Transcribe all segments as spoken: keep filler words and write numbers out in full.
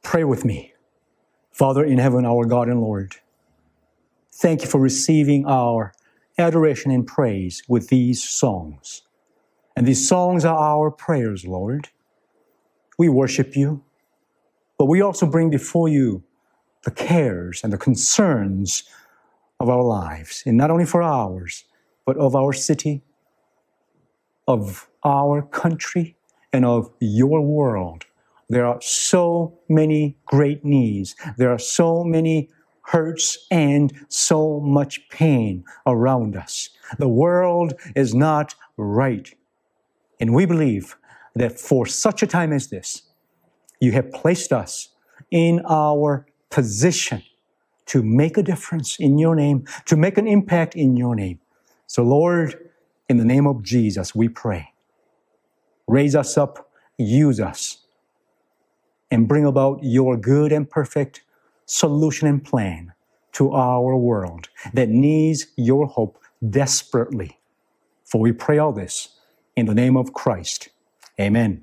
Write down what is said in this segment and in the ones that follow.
Pray with me. Father in heaven, our God and Lord, thank you for receiving our adoration and praise with these songs. And these songs are our prayers, Lord. We worship you, but we also bring before you the cares and the concerns of our lives, and not only for ours, but of our city, of our country, and of your world. There are so many great needs. There are so many hurts and so much pain around us. The world is not right. And we believe that for such a time as this, you have placed us in our position to make a difference in your name, to make an impact in your name. So Lord, in the name of Jesus, we pray. Raise us up, use us, and bring about your good and perfect solution and plan to our world that needs your hope desperately. For we pray all this in the name of Christ. Amen.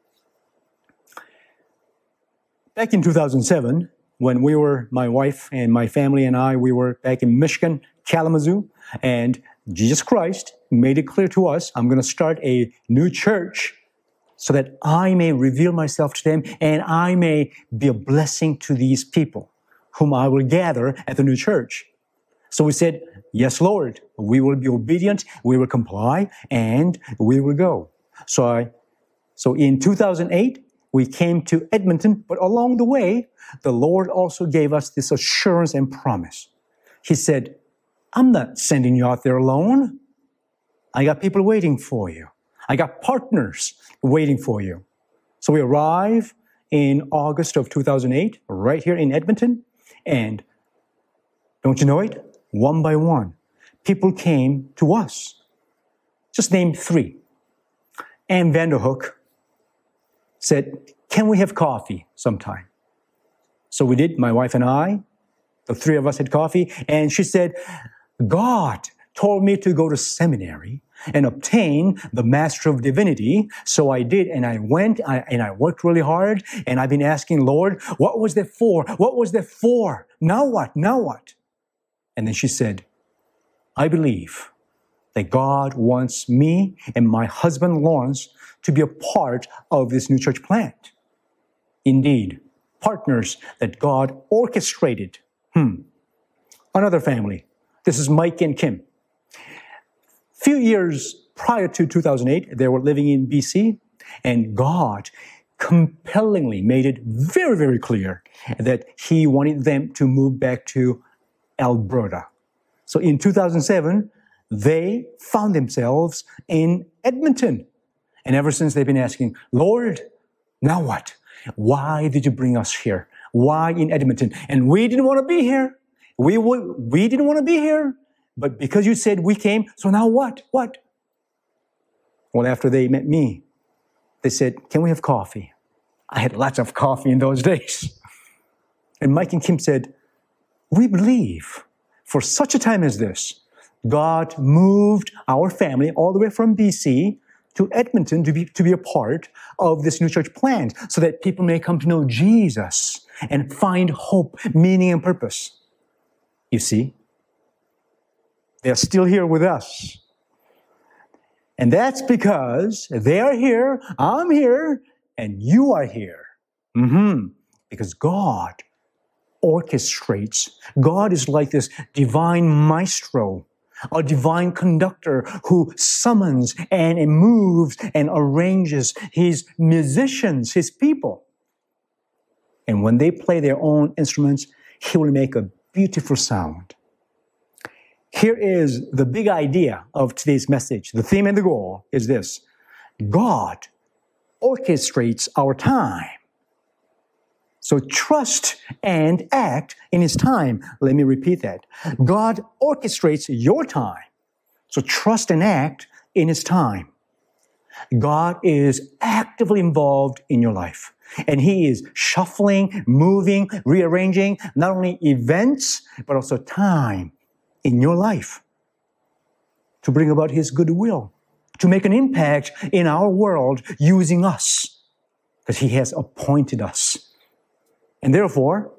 Back in two thousand seven, when we were, my wife and my family and I, we were back in Michigan, Kalamazoo, and Jesus Christ made it clear to us, I'm going to start a new church so that I may reveal myself to them and I may be a blessing to these people whom I will gather at the new church. So we said, yes, Lord, we will be obedient, we will comply, and we will go. So I, so in two thousand eight, we came to Edmonton, but along the way, the Lord also gave us this assurance and promise. He said, I'm not sending you out there alone. I got people waiting for you. I got partners waiting for you. So we arrive in August of two thousand eight, right here in Edmonton. And don't you know it? One by one, people came to us. Just name three. Ann Vanderhook said, can we have coffee sometime? So we did, my wife and I. The three of us had coffee. And she said, God told me to go to seminary and obtain the Master of Divinity. So I did, and I went, I, and I worked really hard, and I've been asking, Lord, what was that for? What was that for? Now what? Now what? And then she said, I believe that God wants me and my husband, Lawrence, to be a part of this new church plant. Indeed, partners that God orchestrated. Hmm. Another family. This is Mike and Kim. Few years prior to two thousand eight, they were living in B C, and God compellingly made it very, very clear that He wanted them to move back to Alberta. So in two thousand seven, they found themselves in Edmonton. And ever since they've been asking, Lord, now what? Why did you bring us here? Why in Edmonton? And we didn't want to be here. We, we, we didn't want to be here. But because you said we came, so now what? What? Well, after they met me, they said, can we have coffee? I had lots of coffee in those days. And Mike and Kim said, we believe for such a time as this, God moved our family all the way from B C to Edmonton to be, to be a part of this new church plant so that people may come to know Jesus and find hope, meaning, and purpose. You see? They're still here with us. And that's because they are here, I'm here, and you are here. Mm-hmm. Because God orchestrates. God is like this divine maestro, a divine conductor who summons and moves and arranges his musicians, his people. And when they play their own instruments, he will make a beautiful sound. Here is the big idea of today's message. The theme and the goal is this. God orchestrates our time. So trust and act in His time. Let me repeat that. God orchestrates your time. So trust and act in His time. God is actively involved in your life. And He is shuffling, moving, rearranging not only events, but also time in your life to bring about His goodwill, to make an impact in our world using us, because He has appointed us. And therefore,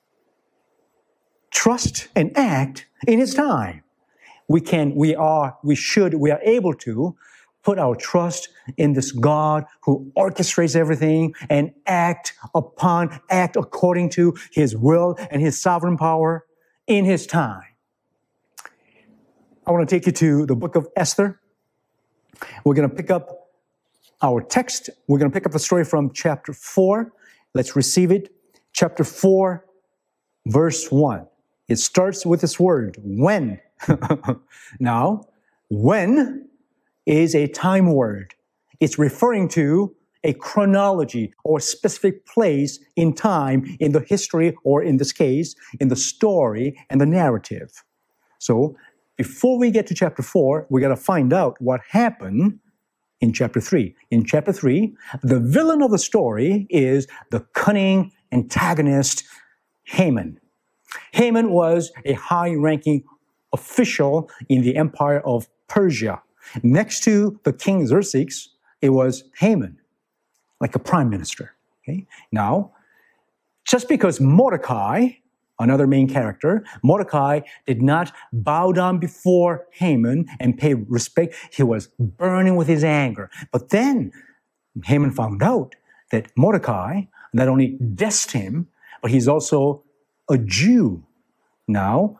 trust and act in His time. We can, we are, we should, we are able to put our trust in this God who orchestrates everything and act upon, act according to His will and His sovereign power in His time. I want to take you to the book of Esther. We're going to pick up our text. We're going to pick up the story from chapter four. Let's receive it. Chapter four, verse one. It starts with this word, when. Now, when is a time word. It's referring to a chronology or specific place in time in the history, or in this case, in the story and the narrative. So, before we get to chapter four, we got to find out what happened in chapter three. In chapter three, the villain of the story is the cunning antagonist Haman. Haman was a high-ranking official in the empire of Persia. Next to the king Xerxes, it was Haman, like a prime minister. Okay? Now, just because Mordecai, another main character, Mordecai did not bow down before Haman and pay respect, he was burning with his anger. But then Haman found out that Mordecai not only dissed him, but he's also a Jew. Now,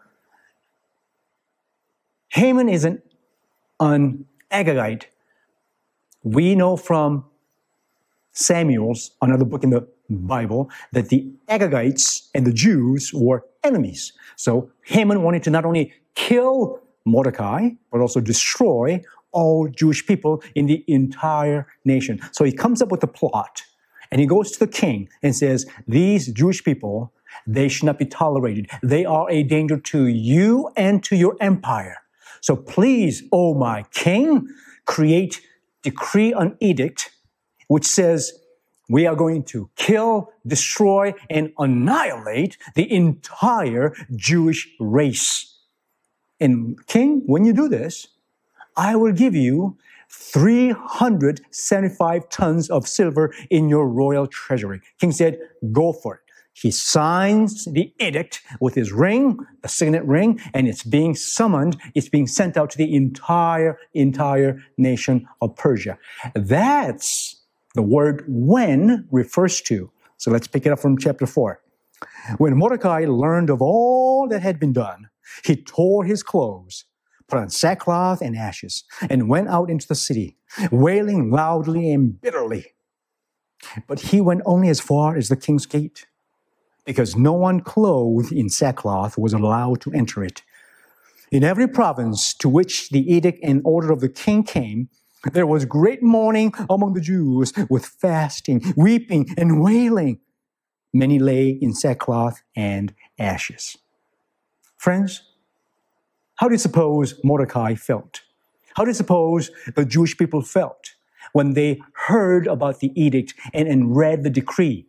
Haman is an an Agagite. We know from Samuel's, another book in the Bible, that the Agagites and the Jews were enemies. So Haman wanted to not only kill Mordecai, but also destroy all Jewish people in the entire nation. So he comes up with a plot, and he goes to the king and says, these Jewish people, they should not be tolerated. They are a danger to you and to your empire. So please, O my king, create, decree an edict which says we are going to kill, destroy, and annihilate the entire Jewish race. And king, when you do this, I will give you three hundred seventy-five tons of silver in your royal treasury. King said, go for it. He signs the edict with his ring, the signet ring, and it's being summoned, it's being sent out to the entire, entire nation of Persia. That's the word when refers to. So let's pick it up from chapter four. When Mordecai learned of all that had been done, he tore his clothes, put on sackcloth and ashes, and went out into the city, wailing loudly and bitterly. But he went only as far as the king's gate, because no one clothed in sackcloth was allowed to enter it. In every province to which the edict and order of the king came, there was great mourning among the Jews, with fasting, weeping, and wailing. Many lay in sackcloth and ashes. Friends, how do you suppose Mordecai felt? How do you suppose the Jewish people felt when they heard about the edict and, and read the decree?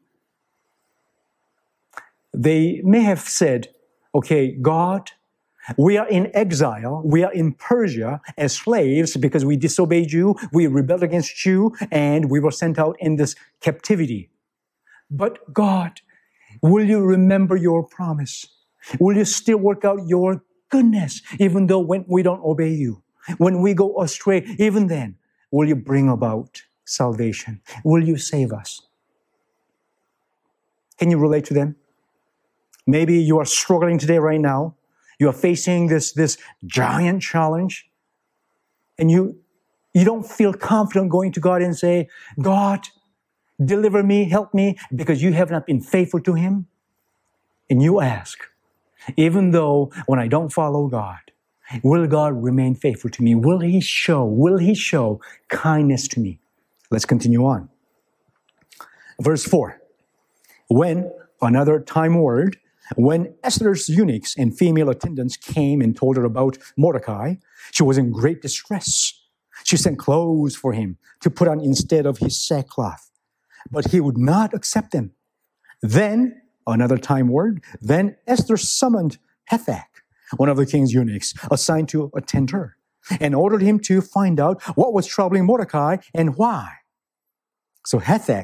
They may have said, okay, God, we are in exile, we are in Persia as slaves because we disobeyed you, we rebelled against you, and we were sent out in this captivity. But God, will you remember your promise? Will you still work out your goodness, even though when we don't obey you? When we go astray, even then, will you bring about salvation? Will you save us? Can you relate to them? Maybe you are struggling today right now. You are facing this, this giant challenge. And you, you don't feel confident going to God and say, God, deliver me, help me, because you have not been faithful to Him. And you ask, even though when I don't follow God, will God remain faithful to me? Will He show, will He show kindness to me? Let's continue on. Verse four. When, another time word, when Esther's eunuchs and female attendants came and told her about Mordecai, she was in great distress. She sent clothes for him to put on instead of his sackcloth, but he would not accept them. Then, another time word, then Esther summoned Hathach, one of the king's eunuchs, assigned to attend her, and ordered him to find out what was troubling Mordecai and why. So Hathach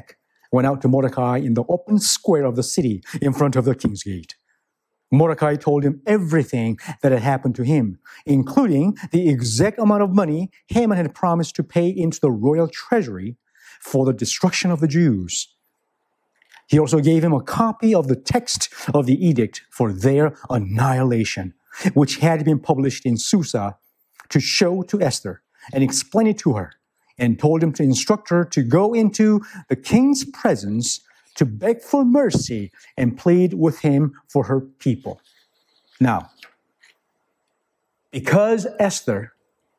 went out to Mordecai in the open square of the city in front of the king's gate. Mordecai told him everything that had happened to him, including the exact amount of money Haman had promised to pay into the royal treasury for the destruction of the Jews. He also gave him a copy of the text of the edict for their annihilation, which had been published in Susa, to show to Esther and explain it to her, and told him to instruct her to go into the king's presence to beg for mercy and plead with him for her people. Now, because Esther,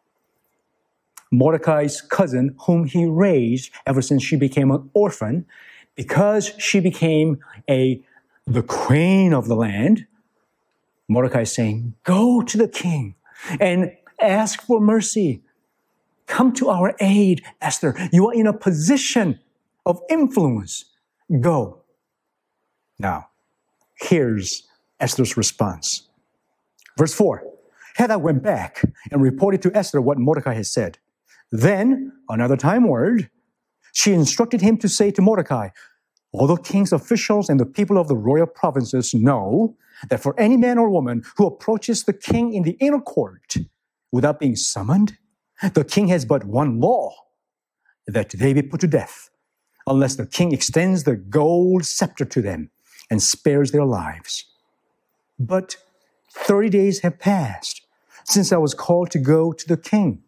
Mordecai's cousin, whom he raised ever since she became an orphan, because she became a the queen of the land, Mordecai is saying, go to the king and ask for mercy. Come to our aid, Esther. You are in a position of influence. Go. Now, here's Esther's response. Verse four, Hadad went back and reported to Esther what Mordecai had said. Then, another time word, she instructed him to say to Mordecai, all the king's officials and the people of the royal provinces know that for any man or woman who approaches the king in the inner court without being summoned, the king has but one law, that they be put to death, unless the king extends the gold scepter to them and spares their lives. But thirty days have passed since I was called to go to the king.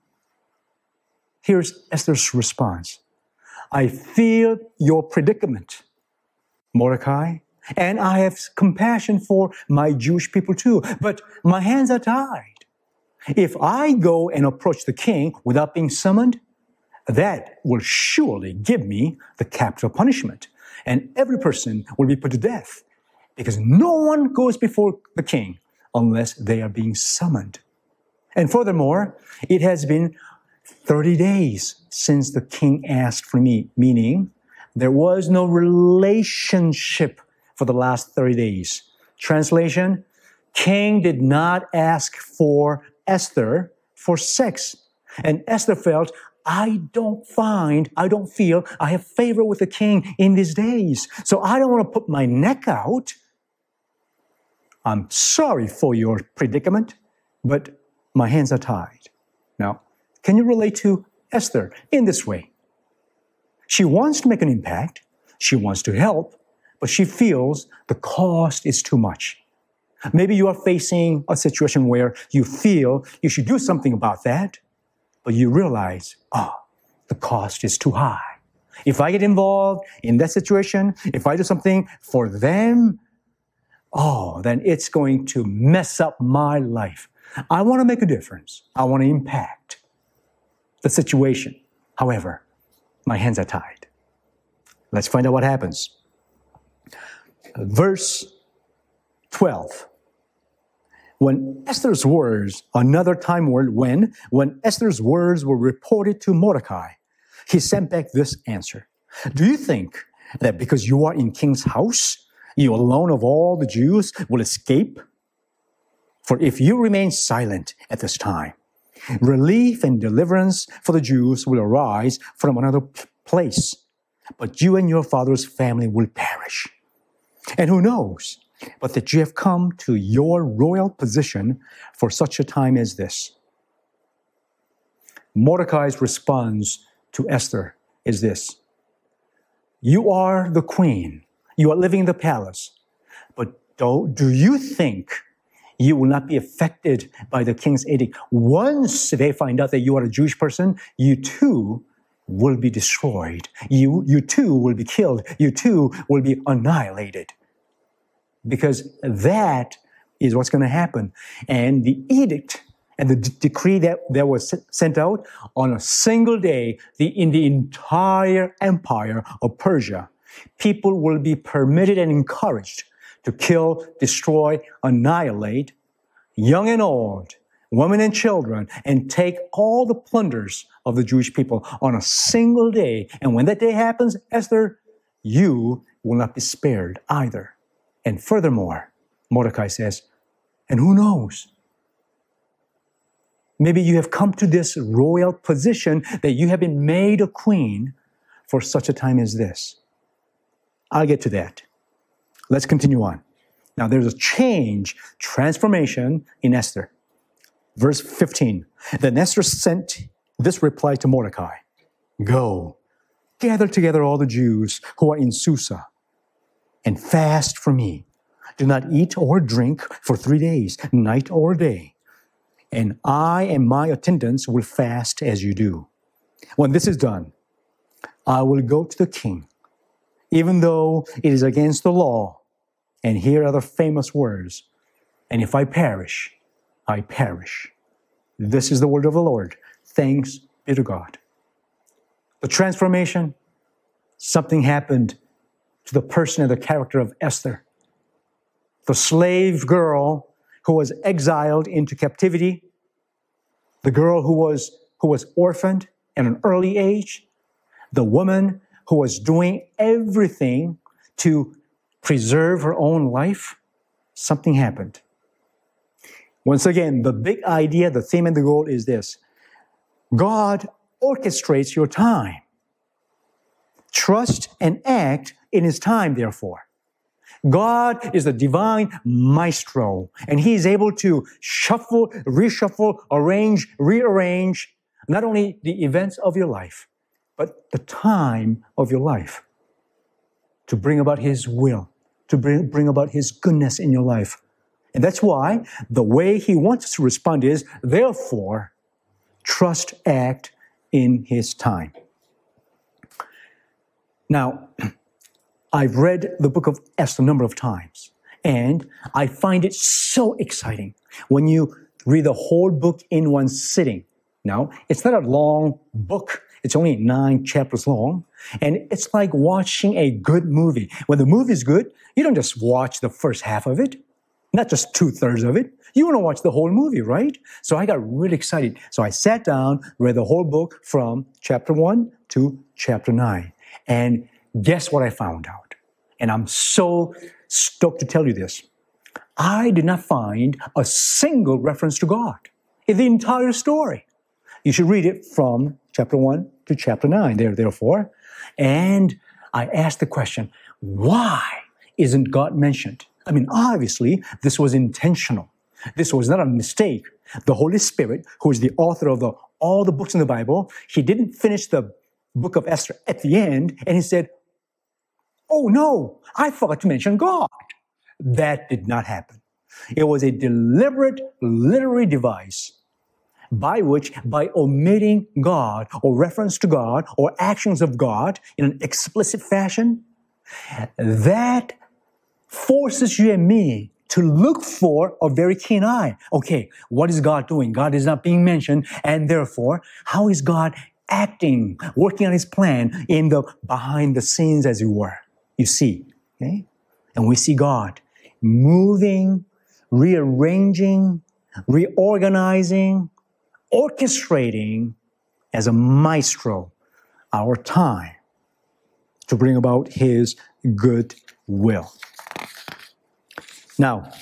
Here's Esther's response. I feel your predicament, Mordecai, and I have compassion for my Jewish people too, but my hands are tied. If I go and approach the king without being summoned, that will surely give me the capital punishment, and every person will be put to death, because no one goes before the king unless they are being summoned. And furthermore, it has been thirty days since the king asked for me, meaning there was no relationship for the last thirty days. Translation, king did not ask for Esther for sex. And Esther felt, I don't find, I don't feel I have favor with the king in these days. So I don't want to put my neck out. I'm sorry for your predicament, but my hands are tied. Now, can you relate to Esther in this way? She wants to make an impact. She wants to help, but she feels the cost is too much. Maybe you are facing a situation where you feel you should do something about that, but you realize, oh, the cost is too high. If I get involved in that situation, if I do something for them, oh, then it's going to mess up my life. I want to make a difference. I want to impact the situation. However, my hands are tied. Let's find out what happens. Verse twelve. When Esther's words, another time word, when, when Esther's words were reported to Mordecai, he sent back this answer. Do you think that because you are in king's house, you alone of all the Jews will escape? For if you remain silent at this time, relief and deliverance for the Jews will arise from another place, but you and your father's family will perish. And who knows but that you have come to your royal position for such a time as this? Mordecai's response to Esther is this. You are the queen. You are living in the palace. But do, do you think you will not be affected by the king's edict? Once they find out that you are a Jewish person, you too will be destroyed. You, you too will be killed. You too will be annihilated. Because that is what's going to happen. And the edict and the d- decree that, that was sent out on a single day, the, in the entire empire of Persia, people will be permitted and encouraged to kill, destroy, annihilate, young and old, women and children, and take all the plunders of the Jewish people on a single day. And when that day happens, Esther, you will not be spared either. And furthermore, Mordecai says, and who knows? Maybe you have come to this royal position that you have been made a queen for such a time as this. I'll get to that. Let's continue on. Now, there's a change, transformation in Esther. Verse fifteen. Then Esther sent this reply to Mordecai. Go, gather together all the Jews who are in Susa and fast for me. Do not eat or drink for three days, night or day. And I and my attendants will fast as you do. When this is done, I will go to the king, even though it is against the law. And here are the famous words. And if I perish, I perish. This is the word of the Lord. Thanks be to God. The transformation, something happened to the person and the character of Esther. The slave girl who was exiled into captivity, the girl who was, who was orphaned at an early age, the woman who was doing everything to preserve her own life, something happened. Once again, the big idea, the theme and the goal is this. God orchestrates your time. Trust and act in His time, therefore. God is the divine maestro, and He is able to shuffle, reshuffle, arrange, rearrange, not only the events of your life, but the time of your life to bring about His will, to bring, bring about His goodness in your life. And that's why the way He wants us to respond is, therefore, trust, act in His time. Now, I've read the book of Esther a number of times, and I find it so exciting when you read the whole book in one sitting. Now, it's not a long book. It's only nine chapters long, and it's like watching a good movie. When the movie is good, you don't just watch the first half of it, not just two-thirds of it. You want to watch the whole movie, right? So I got really excited. So I sat down, read the whole book from chapter one to chapter nine. And guess what I found out? And I'm so stoked to tell you this. I did not find a single reference to God in the entire story. You should read it from chapter one to chapter nine, there, therefore. And I asked the question, why isn't God mentioned? I mean, obviously, this was intentional. This was not a mistake. The Holy Spirit, who is the author of the, all the books in the Bible, He didn't finish the book of Esther at the end, and He said, oh no, I forgot to mention God. That did not happen. It was a deliberate literary device by which, by omitting God or reference to God or actions of God in an explicit fashion, that forces you and me to look for a very keen eye. Okay, what is God doing? God is not being mentioned, and therefore, how is God acting, working on His plan in the behind the scenes, as it were? You see, okay? And we see God moving, rearranging, reorganizing, orchestrating as a maestro our time to bring about His good will. Now,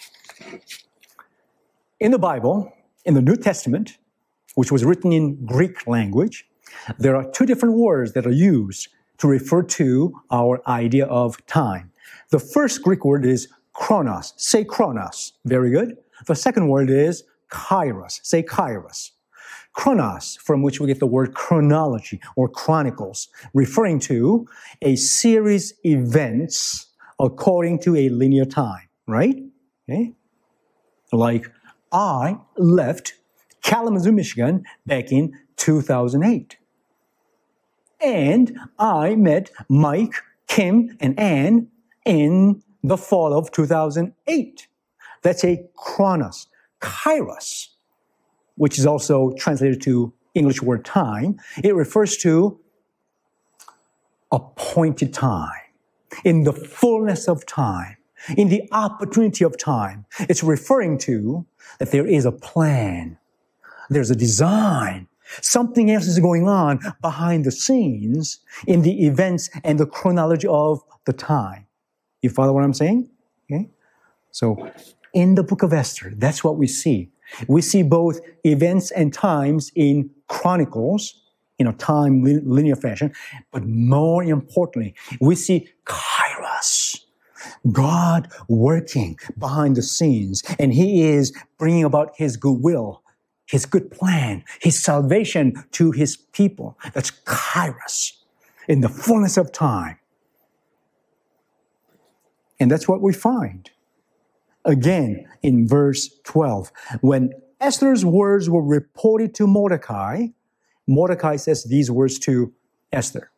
in the Bible, in the New Testament, which was written in Greek language, there are two different words that are used to refer to our idea of time. The first Greek word is chronos. Say chronos. Very good. The second word is kairos. Say kairos. Chronos, from which we get the word chronology or chronicles, referring to a series of events according to a linear time, right? Okay. Like, I left Kalamazoo, Michigan back in two thousand eight. And I met Mike, Kim, and Ann in the fall of two thousand eight. That's a chronos. Kairos, which is also translated to English word time, it refers to appointed time, in the fullness of time, in the opportunity of time. It's referring to that there is a plan, there's a design, something else is going on behind the scenes in the events and the chronology of the time. You follow what I'm saying? Okay. So in the book of Esther, that's what we see. We see both events and times in chronicles, in a time linear fashion, but more importantly, we see kairos. kairos. God working behind the scenes, and He is bringing about His goodwill, His good plan, His salvation to His people. That's kairos, in the fullness of time. And that's what we find. Again, in verse twelve, when Esther's words were reported to Mordecai, Mordecai says these words to Esther.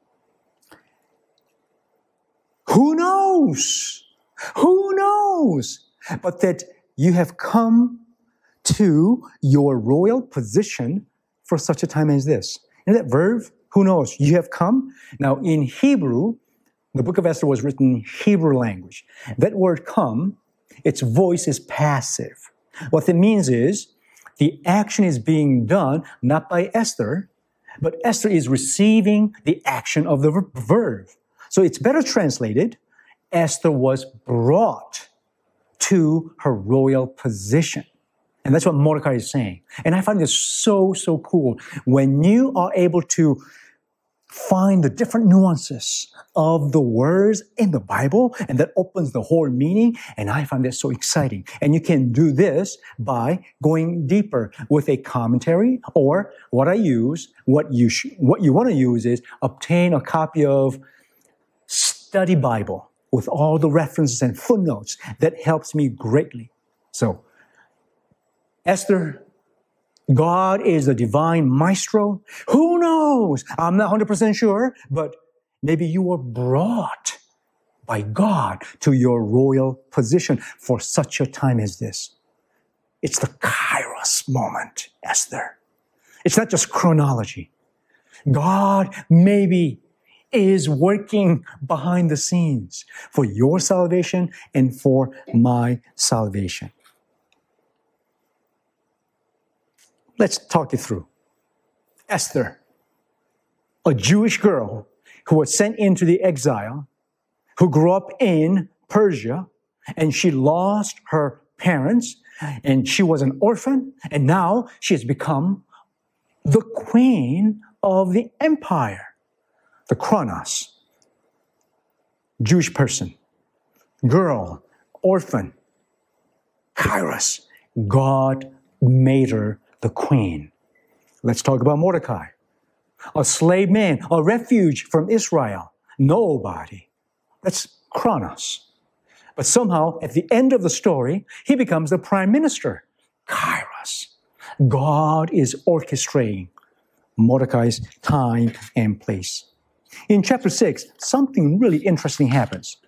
Who knows? Who knows? But that you have come to your royal position for such a time as this. And that verb, who knows? You have come. Now, in Hebrew, the book of Esther was written in Hebrew language. That word come, its voice is passive. What it means is the action is being done not by Esther, but Esther is receiving the action of the verb. So it's better translated, Esther was brought to her royal position. And that's what Mordecai is saying. And I find this so, so cool. When you are able to find the different nuances of the words in the Bible, and that opens the whole meaning, and I find that so exciting. And you can do this by going deeper with a commentary, or what I use, what you sh- what you want to use is obtain a copy of Study Bible with all the references and footnotes. That helps me greatly. So, Esther, God is the divine maestro. Who knows? I'm not one hundred percent sure, but maybe you were brought by God to your royal position for such a time as this. It's the kairos moment, Esther. It's not just chronology. God maybe is working behind the scenes for your salvation and for my salvation. Let's talk it through. Esther, a Jewish girl who was sent into the exile, who grew up in Persia, and she lost her parents, and she was an orphan, and now she has become the queen of the empire, the Kronos. Jewish person, girl, orphan, kairos. God made her the queen. Let's talk about Mordecai. A slave man, a refuge from Israel. Nobody. That's Kronos. But somehow, at the end of the story, he becomes the prime minister. Kairos. God is orchestrating Mordecai's time and place. In chapter six, something really interesting happens.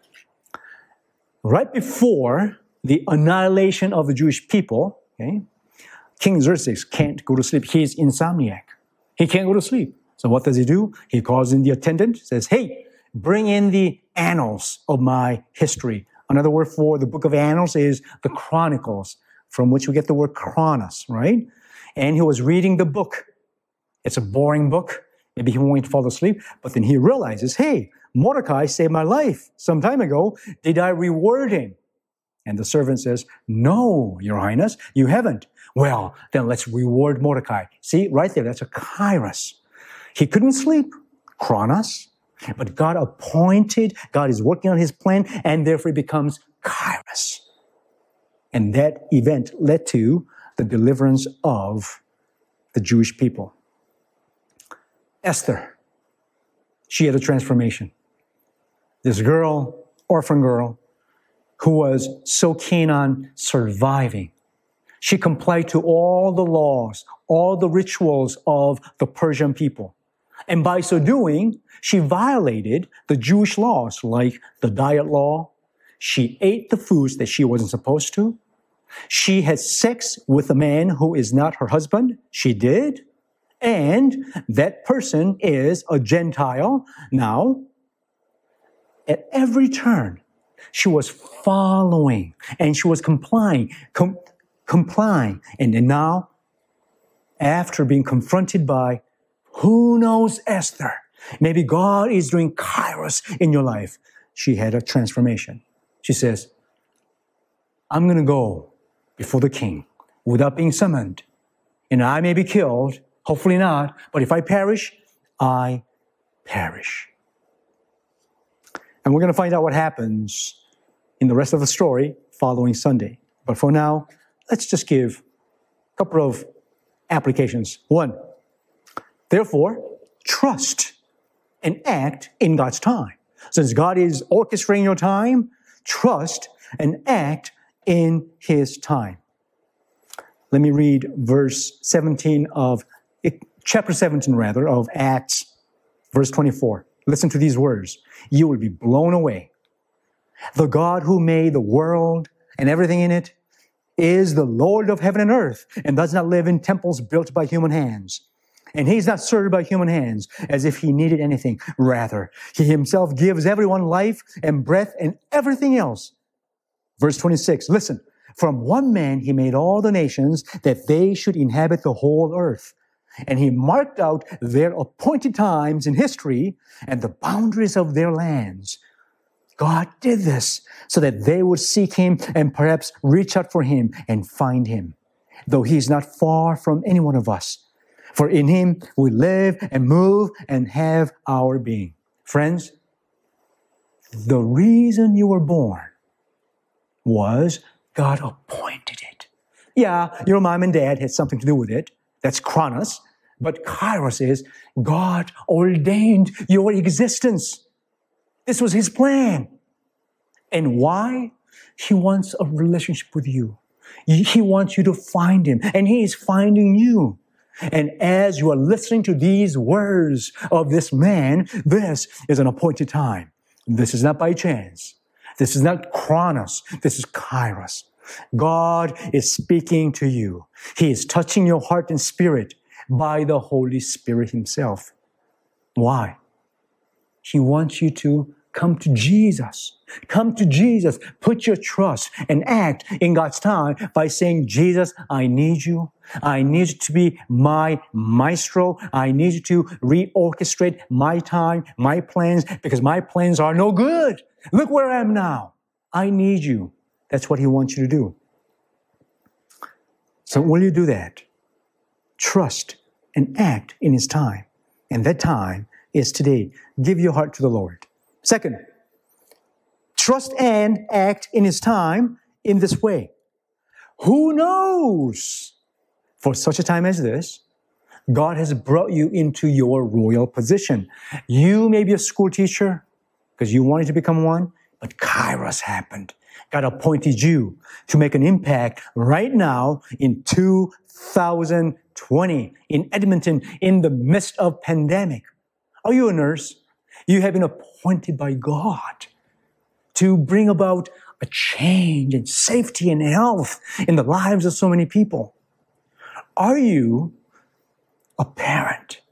Right before the annihilation of the Jewish people, okay, King Xerxes can't go to sleep. He's insomniac. He can't go to sleep. So what does he do? He calls in the attendant, says, hey, bring in the annals of my history. Another word for the book of annals is the chronicles, from which we get the word chronos, right? And he was reading the book. It's a boring book. Maybe he won't fall asleep. But then he realizes, hey, Mordecai saved my life some time ago. Did I reward him? And the servant says, no, Your Highness, you haven't. Well, then let's reward Mordecai. See, right there, that's a kairos. He couldn't sleep, Kronos, but God appointed, God is working on his plan, and therefore it becomes kairos. And that event led to the deliverance of the Jewish people. Esther, she had a transformation. This girl, orphan girl, who was so keen on surviving. She complied to all the laws, all the rituals of the Persian people. And by so doing, she violated the Jewish laws, like the diet law. She ate the foods that she wasn't supposed to. She had sex with a man who is not her husband. She did. And that person is a Gentile. Now, at every turn, she was following and she was complying, com- complying. And then now, after being confronted by, who knows, Esther, maybe God is doing kairos in your life, she had a transformation. She says, I'm going to go before the king without being summoned. And I may be killed, hopefully not, but if I perish, I perish. And we're going to find out what happens in the rest of the story following Sunday. But for now, let's just give a couple of applications. One, therefore, trust and act in God's time. Since God is orchestrating your time, trust and act in His time. Let me read verse seventeen of, chapter seventeen rather, of Acts, verse twenty-four. Listen to these words. You will be blown away. The God who made the world and everything in it is the Lord of heaven and earth and does not live in temples built by human hands. And He's not served by human hands as if He needed anything. Rather, He Himself gives everyone life and breath and everything else. Verse twenty-six, listen. From one man He made all the nations that they should inhabit the whole earth. And He marked out their appointed times in history and the boundaries of their lands. God did this so that they would seek Him and perhaps reach out for Him and find Him, though He is not far from any one of us. For in Him we live and move and have our being. Friends, the reason you were born was God appointed it. Yeah, your mom and dad had something to do with it. That's chronos. But kairos is God ordained your existence. This was His plan. And why? He wants a relationship with you. He wants you to find Him, and He is finding you. And as you are listening to these words of this man, this is an appointed time. This is not by chance. This is not chronos. This is kairos. God is speaking to you. He is touching your heart and spirit by the Holy Spirit Himself. Why? He wants you to come to Jesus. Come to Jesus. Put your trust and act in God's time by saying, Jesus, I need you. I need you to be my maestro. I need you to reorchestrate my time, my plans, because my plans are no good. Look where I am now. I need you. That's what He wants you to do. So will you do that? Trust and act in His time. And that time is today. Give your heart to the Lord. Second, trust and act in His time in this way. Who knows? For such a time as this, God has brought you into your royal position. You may be a school teacher because you wanted to become one, but Kairos happened. God appointed you to make an impact right now in two thousand twenty in Edmonton in the midst of pandemic. Are you a nurse? You have been appointed by God to bring about a change and safety and health in the lives of so many people. Are you a parent?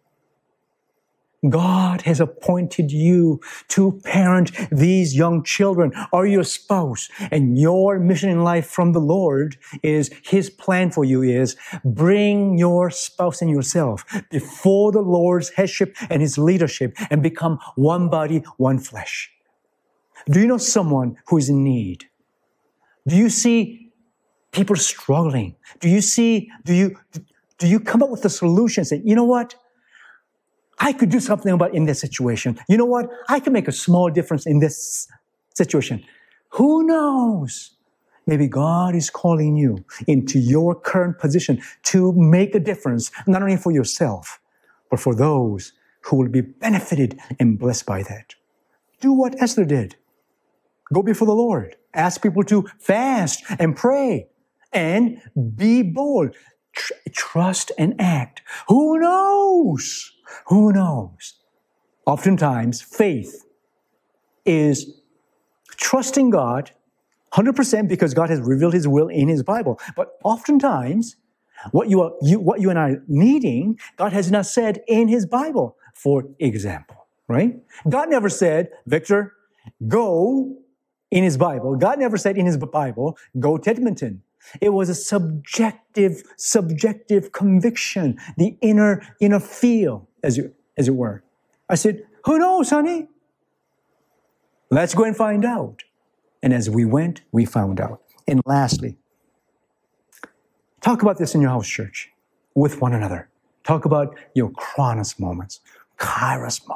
God has appointed you to parent these young children. Are you a spouse? And your mission in life from the Lord is, His plan for you is, bring your spouse and yourself before the Lord's headship and His leadership and become one body, one flesh. Do you know someone who is in need? Do you see people struggling? Do you see, do you, do you come up with a solution and say, you know what? I could do something about in this situation. You know what? I can make a small difference in this situation. Who knows? Maybe God is calling you into your current position to make a difference, not only for yourself, but for those who will be benefited and blessed by that. Do what Esther did. Go before the Lord. Ask people to fast and pray and be bold. Tr- trust and act. Who knows? Who knows? Oftentimes, faith is trusting God one hundred percent because God has revealed His will in His Bible. But oftentimes, what you, are, you, what you and I are needing, God has not said in His Bible. For example, right? God never said, Victor, go in His Bible. God never said in His Bible, go to Edmonton. It was a subjective, subjective conviction, the inner, inner feel, as you, as it were. I said, who knows, honey? Let's go and find out. And as we went, we found out. And lastly, talk about this in your house church with one another. Talk about your Chronos moments, Kairos moment.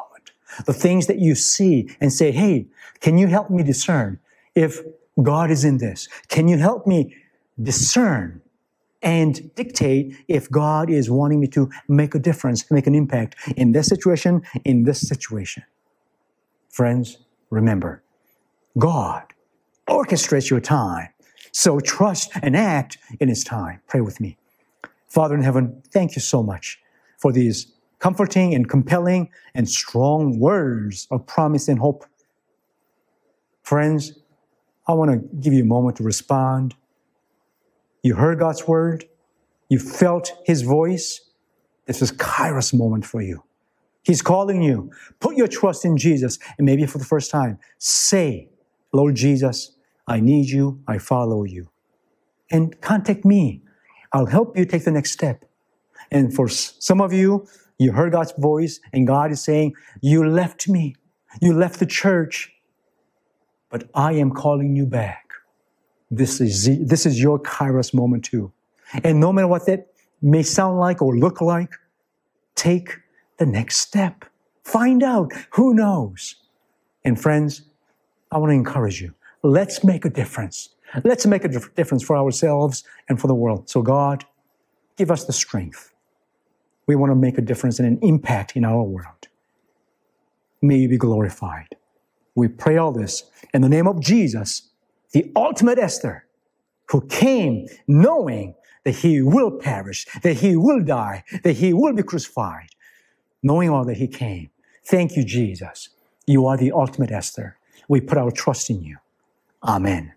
the things that you see, and say, hey, can you help me discern if God is in this? Can you help me discern and dictate if God is wanting me to make a difference, make an impact in this situation, in this situation? Friends, remember, God orchestrates your time. So trust and act in His time. Pray with me. Father in heaven, thank you so much for these comforting and compelling and strong words of promise and hope. Friends, I want to give you a moment to respond. You heard God's word. You felt His voice. This is Kairos moment for you. He's calling you. Put your trust in Jesus. And maybe for the first time, say, Lord Jesus, I need you. I follow you. And contact me. I'll help you take the next step. And for some of you, you heard God's voice and God is saying, you left me. You left the church. But I am calling you back. This is, this is your Kairos moment too. And no matter what that may sound like or look like, take the next step. Find out. Who knows? And friends, I want to encourage you. Let's make a difference. Let's make a difference for ourselves and for the world. So God, give us the strength. We want to make a difference and an impact in our world. May you be glorified. We pray all this in the name of Jesus, the ultimate Esther, who came knowing that He will perish, that He will die, that He will be crucified, knowing all that He came. Thank you, Jesus. You are the ultimate Esther. We put our trust in you. Amen.